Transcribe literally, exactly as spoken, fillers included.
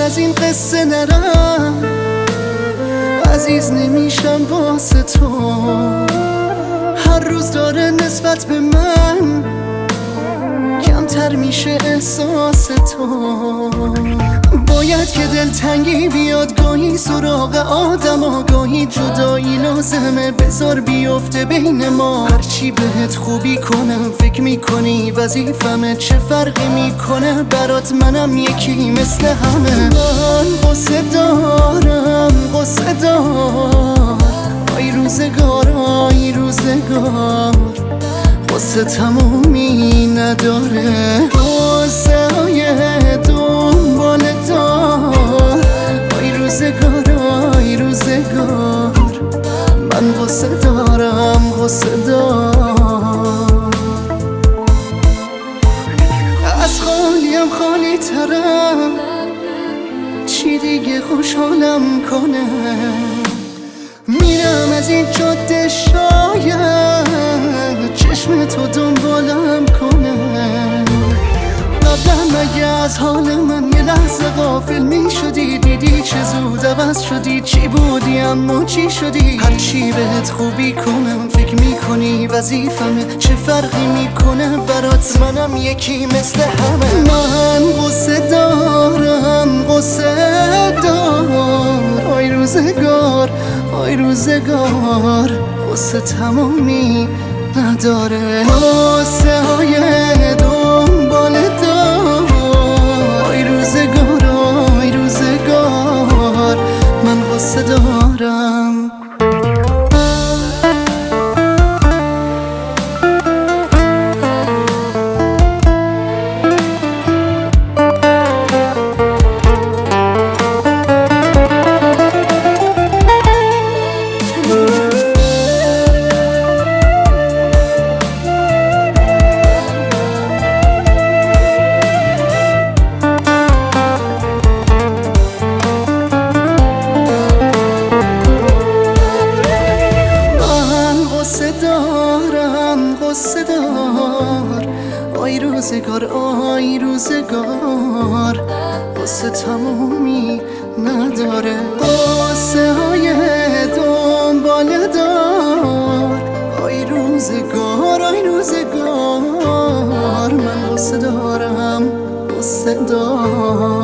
از این قصه نرم، عزیز نمیشم واسه تو. هر روز داره نسبت به من کمتر میشه احساس تو. باید که دلتنگی بیاد گاهی سراغ آدم و گاهی جدایی لازمه، بذار بیفته بین ما. هرچی بهت خوبی کنم فکر میکنی وظیفمه، چه فرقی میکنه برات منم یکی مثل همه. من قصه دارم قصه دار، آی روزگار آی روزگار، قصه تمومی نداره. قصه های دنبال دار، آی روزگار آی روزگار، من قصه دارم قصه دار. از خالیم خالی ترم، چی دیگه خوشحالم کنه؟ میرم از این جاده شاید چشم تو دنبالم کنه. قبلا مگه از حال من یه لحظه غافل می شدی؟ دیدی چه زود عوض شدی؟ چی بودی اما چی شدی؟ هرچی بهت خوبی کنم فکر میکنی وظیفمه، چه فرقی میکنه برات منم یکی مثل همه. من قصه دارم قصه دار، آی روزگار آی روزگار، قصه تمومی نداره. قصه های دنبال دار، آی روزگار آی روزگار، من قصه دارم. قصه دار، آی روزگار آی روزگار، قصه تمومی نداره. قصه های دنبال دار، آی روزگار آی روزگار، من قصه دارم قصه دار.